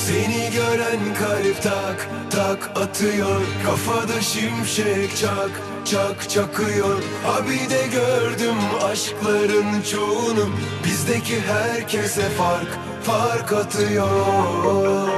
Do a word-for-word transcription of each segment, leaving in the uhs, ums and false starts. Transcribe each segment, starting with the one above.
Seni gören kalp tak tak atıyor, kafada şimşek çak çak çakıyor. Abi de gördüm aşkların çoğunu, bizdeki herkese fark fark atıyor.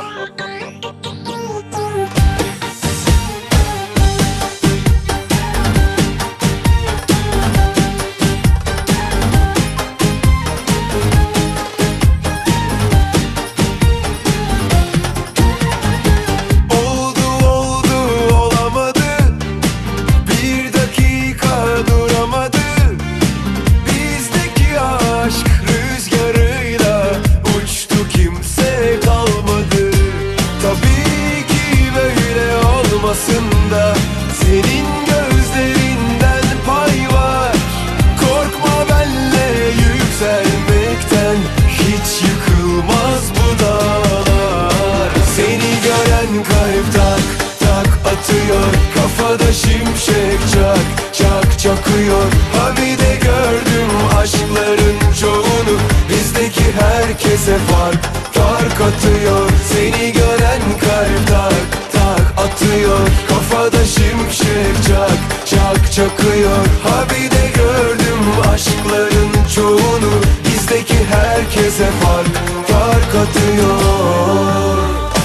Da senin gözlerinden pay var. Korkma benle yükselmekten, hiç yıkılmaz bu dağlar. Seni gören kalp tak tak atıyor, kafada şimşek çak çak çakıyor. Abi de gördüm aşkların çoğunu, bizdeki herkese fark fark atıyor. Seni gören kalp tak tak atıyor, kafada şimşek çak çak çakıyor. Abi de gördüm aşkların çoğunu, bizdeki herkese fark fark atıyor.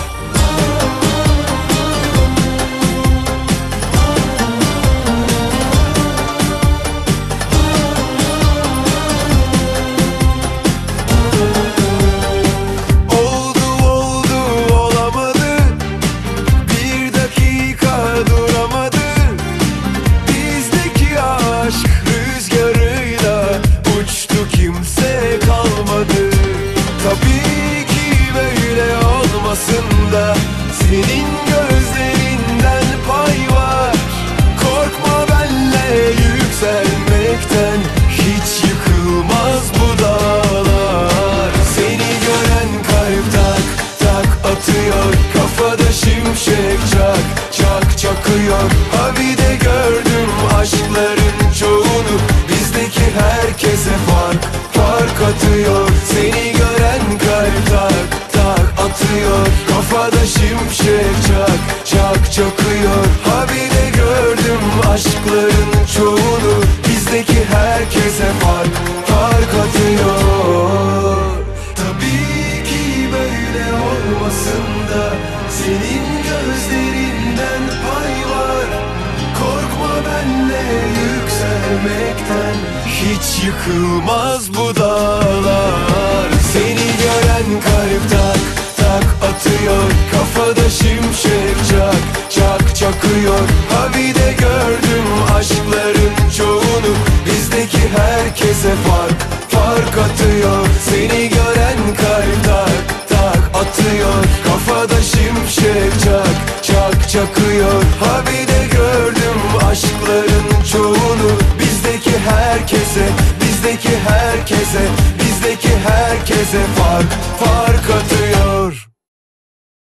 Tabii ki böyle olmasın da senin gözlerinden pay var. Korkma benle yükselmekten, hiç yıkılmaz bu dağlar. Seni gören kalp tak tak atıyor, kafada şimşek çak çak çakıyor. Abi de gördüm aşkların çoğunu, bizdeki herkese fark fark atıyor. Seni gören kalp tak tak atıyor, kafada şimşek çak çak çakıyor. Abi de gördüm aşkların çoğunu, bizdeki herkese fark fark atıyor. Tabii ki böyle olmasın da senin gözlerinden pay var. Korkma benle yükselmekten, hiç yıkılmaz bu dağlar. Seni gören kalp tak